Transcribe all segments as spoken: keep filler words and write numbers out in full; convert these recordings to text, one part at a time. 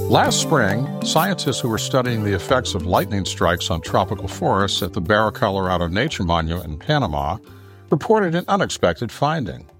Last spring, scientists who were studying the effects of lightning strikes on tropical forests at the Barra Colorado Nature Monument in Panama reported an unexpected finding.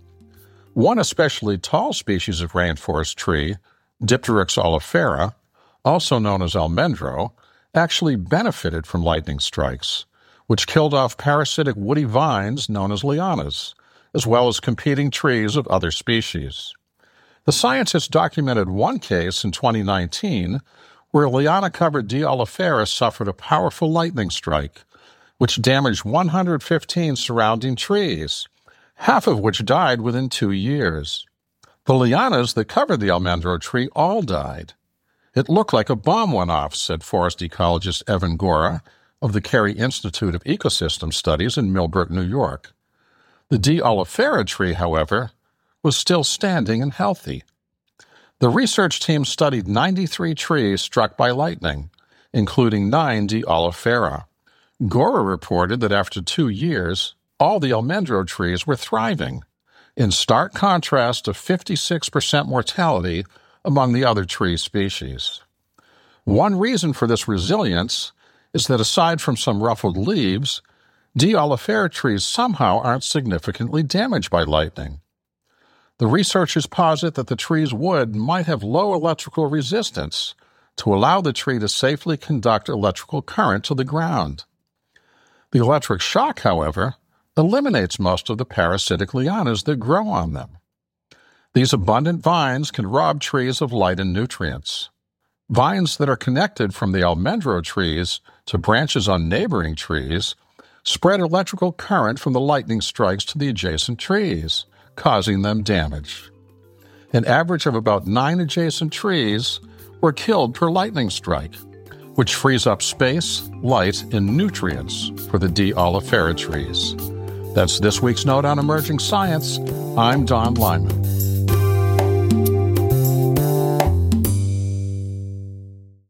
One especially tall species of rainforest tree, Dipteryx oleifera, also known as almendro, actually benefited from lightning strikes, which killed off parasitic woody vines known as lianas, as well as competing trees of other species. The scientists documented one case in twenty nineteen where a liana-covered D. oleifera suffered a powerful lightning strike, which damaged one hundred fifteen surrounding trees, half of which died within two years. The lianas that covered the almendro tree all died. It looked like a bomb went off, said forest ecologist Evan Gora of the Carey Institute of Ecosystem Studies in Millbrook, New York. The D. oleifera tree, however, was still standing and healthy. The research team studied ninety-three trees struck by lightning, including nine D. oleifera. Gora reported that after two years, all the almendro trees were thriving, in stark contrast to fifty-six percent mortality among the other tree species. One reason for this resilience is that aside from some ruffled leaves, D. oleifera trees somehow aren't significantly damaged by lightning. The researchers posit that the tree's wood might have low electrical resistance to allow the tree to safely conduct electrical current to the ground. The electric shock, however, eliminates most of the parasitic lianas that grow on them. These abundant vines can rob trees of light and nutrients. Vines that are connected from the almendro trees to branches on neighboring trees spread electrical current from the lightning strikes to the adjacent trees, causing them damage. An average of about nine adjacent trees were killed per lightning strike, which frees up space, light, and nutrients for the D. oleifera trees. That's this week's Note on Emerging Science. I'm Don Lyman.